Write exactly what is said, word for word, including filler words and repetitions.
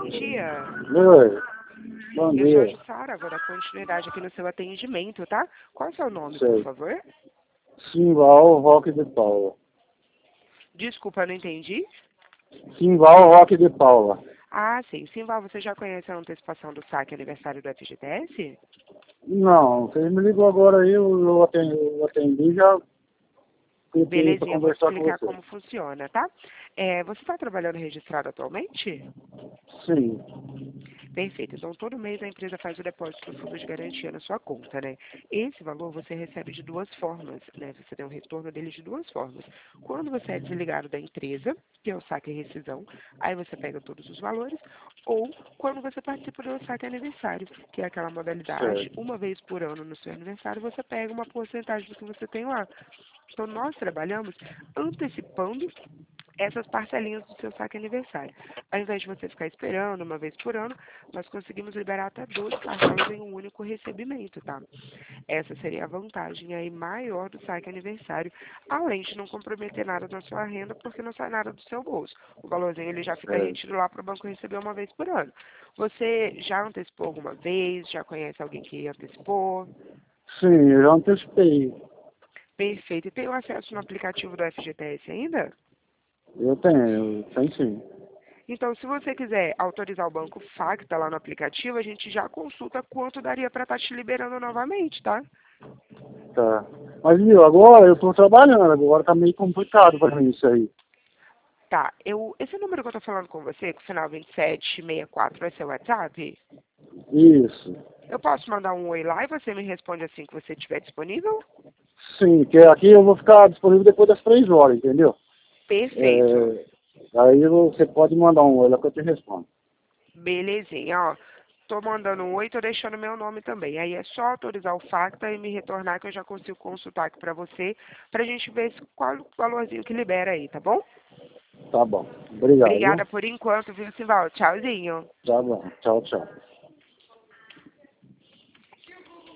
dia. Oi, bom Eu sou a dia. Jussara, vou dar continuidade aqui no seu atendimento, tá? Qual é o seu nome, por Sei. favor? Simval Roque de Paula. Desculpa, eu não entendi. Simval Roque de Paula. Ah, sim. Simval, você já conhece a antecipação do saque aniversário do F G T S? Não, você me ligou agora aí, eu eu atendi, eu atendi já cliquei para Belezinha, eu vou te conversar com explicar você. como funciona, tá? É, você está trabalhando registrado atualmente? Sim, Perfeito. Então, todo mês a empresa faz o depósito do fundo de garantia na sua conta, né? Esse valor você recebe de duas formas, né? Você tem um retorno dele de duas formas. Quando você é desligado da empresa, que é o saque e rescisão, aí você pega todos os valores, ou quando você participa do saque aniversário, que é aquela modalidade, certo. uma vez por ano no seu aniversário, você pega uma porcentagem do que você tem lá. Então, nós trabalhamos antecipando essas parcelinhas do seu saque aniversário. Ao invés de você ficar esperando uma vez por ano, nós conseguimos liberar até doze parcelas em um único recebimento, tá? Essa seria a vantagem aí maior do saque aniversário, além de não comprometer nada na sua renda, porque não sai nada do seu bolso. O valorzinho ele já fica certo. retido lá para o banco receber uma vez por ano. Você já antecipou alguma vez? Já conhece alguém que antecipou? Sim, eu já antecipei. Perfeito. E tem o acesso no aplicativo do F G T S ainda? Eu tenho, eu tenho sim. Então, se você quiser autorizar o banco Facta lá no aplicativo, a gente já consulta quanto daria para estar te liberando novamente, tá? Tá. Mas viu, agora eu estou trabalhando, agora tá meio complicado para mim isso aí. Tá, eu, esse número que eu tô falando com você, com o final vinte e sete sessenta e quatro, vai ser o WhatsApp? Isso. Eu posso mandar um oi lá e você me responde assim que você estiver disponível? Sim, que aqui eu vou ficar disponível depois das três horas, entendeu? Perfeito. É, aí você pode mandar um oi lá que eu te respondo. Belezinha, ó. Tô mandando um oi, tô deixando meu nome também. Aí é só autorizar o Facta e me retornar que eu já consigo consultar aqui pra você, pra gente ver se- qual o valorzinho que libera aí, tá bom? Tá bom. Obrigado, viu? Obrigada por enquanto, viu, Simval? Tchauzinho. Tá bom. Tchau, tchau.